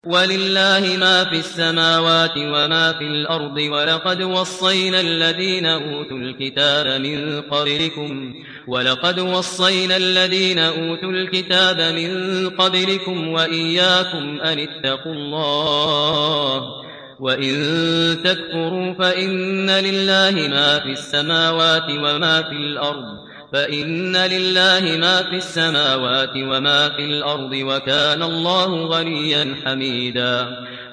ولله ما في السماوات وما في الأرض ولقد وصينا الذين أوتوا الكتاب من قبلكم وإياكم أن اتقوا الله وإن تكفروا فإن لله ما في السماوات وما في الأرض وكان الله غنيا حميدا.